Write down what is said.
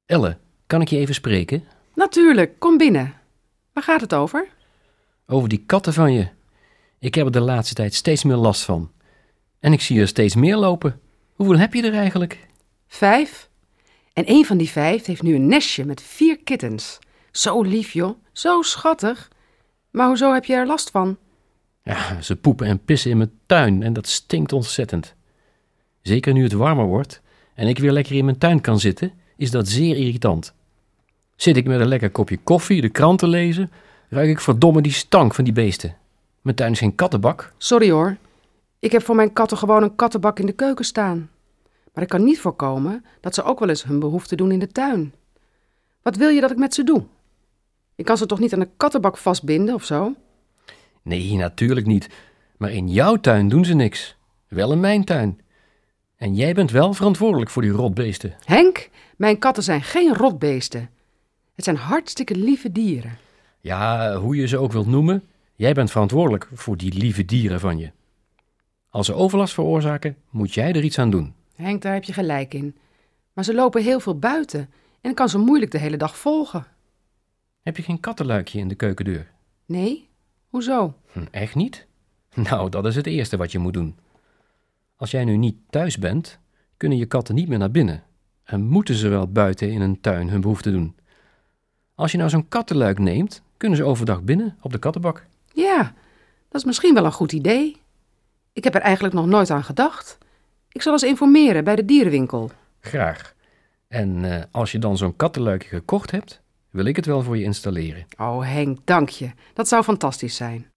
Elle, kan ik je even spreken? Natuurlijk, kom binnen. Waar gaat het over? Over die katten van je. Ik heb er de laatste tijd steeds meer last van. En ik zie er steeds meer lopen. Hoeveel heb je er eigenlijk? 5. En een van die 5 heeft nu een nestje met 4 kittens. Zo lief, joh. Zo schattig. Maar hoezo heb je er last van? Ja, ze poepen en pissen in mijn tuin en dat stinkt ontzettend. Zeker nu het warmer wordt en ik weer lekker in mijn tuin kan zitten, is dat zeer irritant. Zit ik met een lekker kopje koffie de krant te lezen, ruik ik verdomme die stank van die beesten. Mijn tuin is geen kattenbak. Sorry hoor. Ik heb voor mijn katten gewoon een kattenbak in de keuken staan. Maar ik kan niet voorkomen dat ze ook wel eens hun behoefte doen in de tuin. Wat wil je dat ik met ze doe? Ik kan ze toch niet aan de kattenbak vastbinden of zo? Nee, natuurlijk niet. Maar in jouw tuin doen ze niks. Wel in mijn tuin. En jij bent wel verantwoordelijk voor die rotbeesten. Henk, mijn katten zijn geen rotbeesten. Het zijn hartstikke lieve dieren. Ja, hoe je ze ook wilt noemen, jij bent verantwoordelijk voor die lieve dieren van je. Als ze overlast veroorzaken, moet jij er iets aan doen. Henk, daar heb je gelijk in. Maar ze lopen heel veel buiten en ik kan ze moeilijk de hele dag volgen. Heb je geen kattenluikje in de keukendeur? Nee? Hoezo? Echt niet? Nou, dat is het eerste wat je moet doen. Als jij nu niet thuis bent, kunnen je katten niet meer naar binnen. En moeten ze wel buiten in een tuin hun behoefte doen. Als je nou zo'n kattenluik neemt, kunnen ze overdag binnen op de kattenbak. Ja, dat is misschien wel een goed idee. Ik heb er eigenlijk nog nooit aan gedacht. Ik zal eens informeren bij de dierenwinkel. Graag. En als je dan zo'n kattenluikje gekocht hebt, wil ik het wel voor je installeren. Oh Henk, dank je. Dat zou fantastisch zijn.